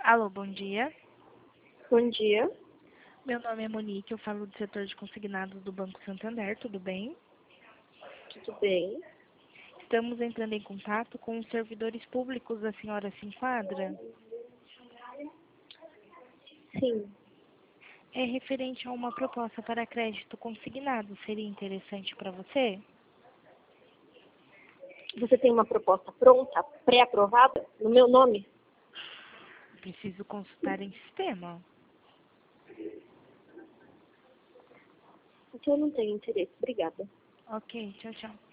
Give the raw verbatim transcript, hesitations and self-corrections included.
Alô, bom dia. Bom dia. Meu nome é Monique, eu falo do setor de consignados do Banco Santander, tudo bem? Tudo bem? Estamos entrando em contato com os servidores públicos, a senhora se enquadra? Sim. É referente a uma proposta para crédito consignado, seria interessante para você? Você tem uma proposta pronta, pré-aprovada, no meu nome? Preciso consultar em sistema. Então eu não tenho interesse. Obrigada. Ok, tchau, tchau.